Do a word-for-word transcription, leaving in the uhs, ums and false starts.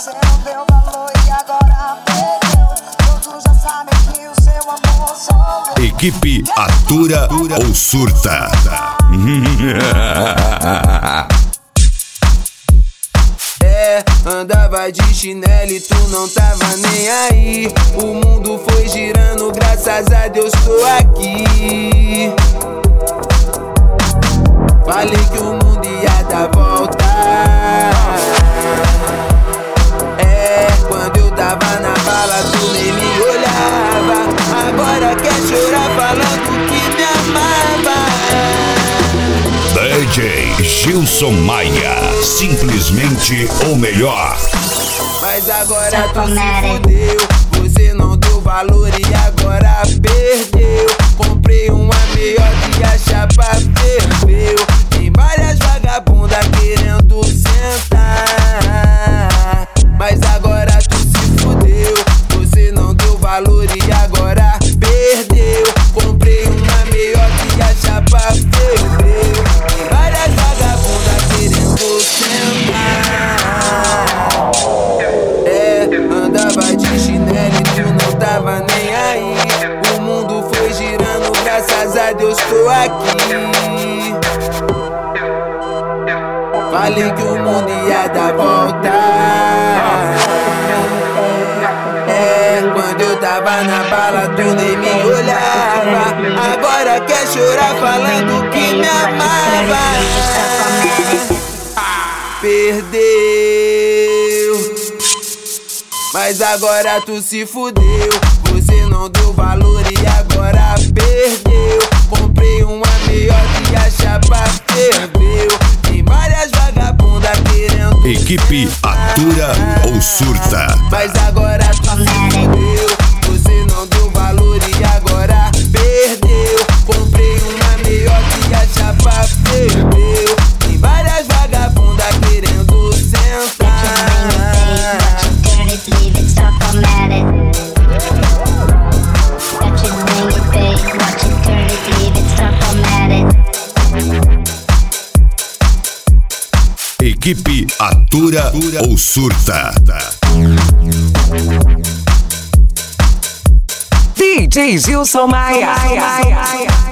Você não deu valor e agora perdeu. Todos já sabem que o seu amor sou eu. Equipe Atura ou Surta. É, andava de chinelo e tu não tava nem aí. O mundo foi girando, graças a Deus tô aqui. Falei que o mundo ia dar volta. É, quando eu tava na bala tu nem me olhava. Agora quer chorar falando que me amava. D J Gilson Maia, simplesmente o melhor. Mas agora tu se fudeu, você não deu valor e agora perdeu. Comprei uma meiota e a chapa ferveu. Tem várias vagabundas querendo sentar. Mas agora tu se fudeu, você não deu valor e agora perdeu. Comprei uma meiota e a chapa ferveu. Tem várias vagabundas querendo sentar. É, andava de chinelo e tu não tava nem aí. O mundo foi girando, graças a Deus tô aqui. Falei que o mundo ia dar volta. É, quando eu tava na bala tu nem me olhava. Agora quer chorar falando que me amava. Perdeu. Mas agora tu se fudeu, você não deu valor e agora perdeu. Comprei uma meiota e a chapa ferveu. Tem várias vagabundas querendo Equipe Atura ou Surta. Mas agora tu se fudeu, você não deu valor e agora perdeu. Comprei uma meiota e a chapa ferveu. Tem várias vagabundas querendo sentar. Leave it, stop, I'm at it. Watch it, bring it, babe. Watch it, turn it, leave it, stop, I'm at it. Equipe Atura ou Surta. D J Gilson Maia.